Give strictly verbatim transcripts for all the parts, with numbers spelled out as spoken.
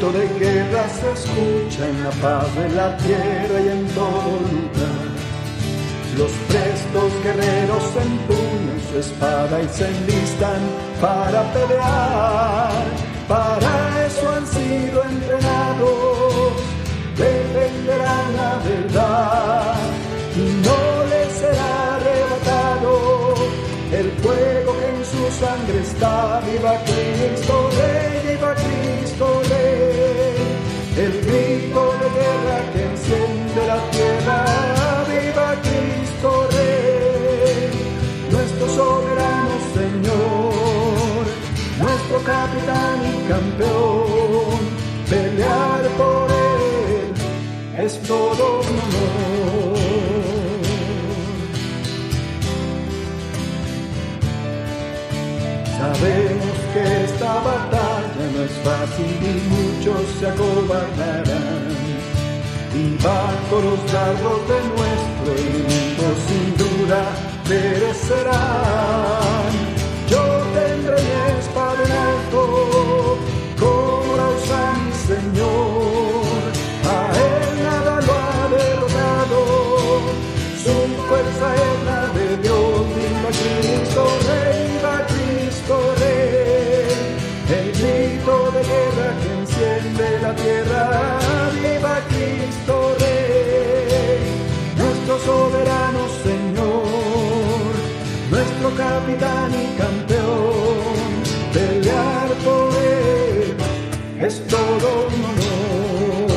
de guerra se escucha en la paz de la tierra y en todo lugar. Los prestos guerreros empuñan su espada y se enlistan para pelear. Para eso han sido entrenados, defenderán la verdad y no les será arrebatado el fuego que en su sangre está. Viva Cristo Rey, viva Cristo Rey, el grito de guerra que enciende la tierra. Viva Cristo Rey, nuestro soberano Señor, nuestro capitán y campeón. Pelear por él es todo un honor. Sabemos que esta batalla no es fácil y muchos se acobardarán, y bajo los dardos de nuestro enemigo sin duda perecerán. Yo tendré mi espada en alto, como la usa mi Señor. A él nada lo ha derrotado, su fuerza es la de Dios. Viva Cristo Rey, viva Cristo Rey, el grito de guerra que enciende la tierra. Viva Cristo Rey, nuestro soberano Señor, nuestro capitán y campeón. Pelear por él es todo un honor.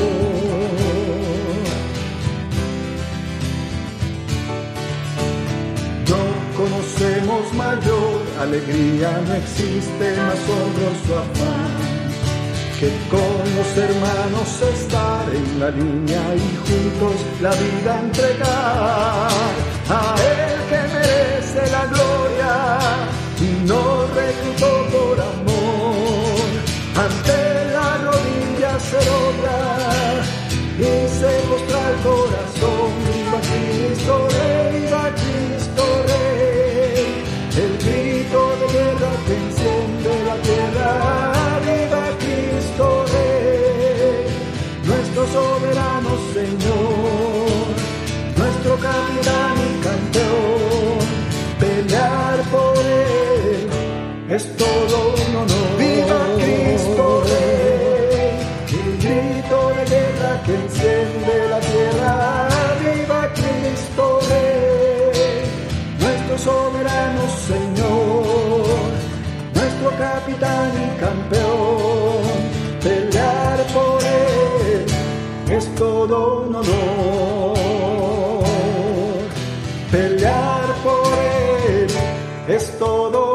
No conocemos mayor alegría, no existe más asombroso afán que con los hermanos estar en la línea y juntos la vida entregar a él que merece la gloria y nos reclutó por amor. Ante la rodilla se dobla y se postra el corazón. Viva Cristo Rey, viva Cristo Rey, el grito de guerra que enciende la tierra. Viva Cristo Rey, nuestro soberano Señor, nuestro capitán y campeón. Pelear por él es todo un honor. Viva Cristo Rey, el grito de guerra que enciende la tierra. Viva Cristo Rey, nuestro soberano Señor, nuestro capitán y campeón. Pelear por él es todo un honor. Pelear por él es todo